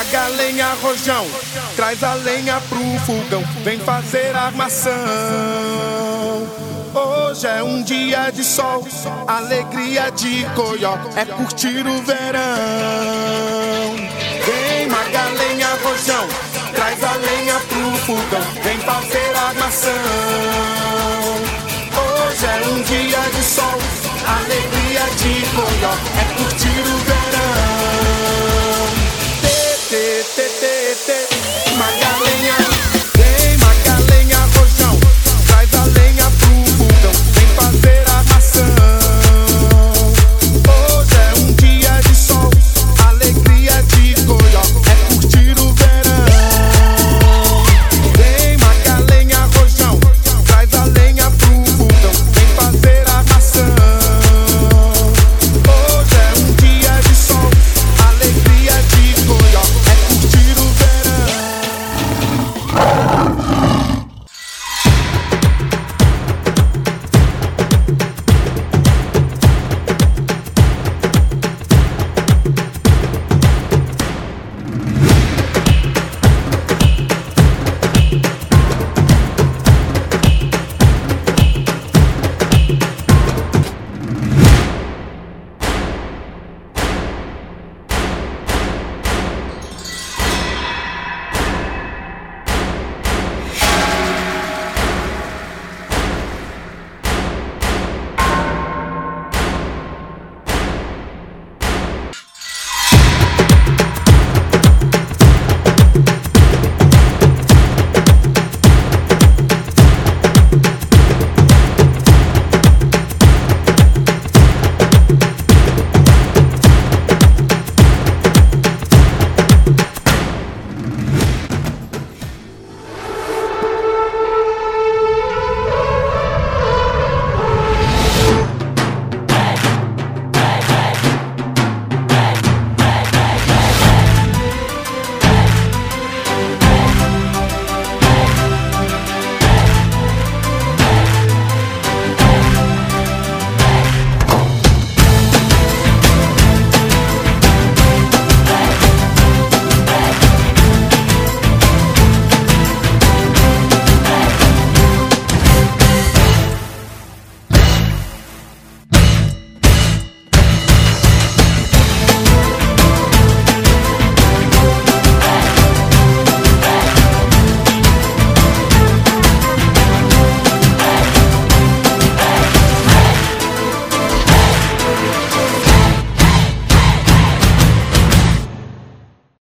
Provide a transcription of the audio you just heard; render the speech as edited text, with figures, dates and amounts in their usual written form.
Magalenha, rojão, traz a lenha pro fogão, vem fazer armação. Hoje é um dia de sol, alegria de coió, é curtir o verão. Vem Magalenha, rojão, traz a lenha pro fogão, vem fazer armação. Hoje é um dia de sol, alegria de coió, é curtir o verão.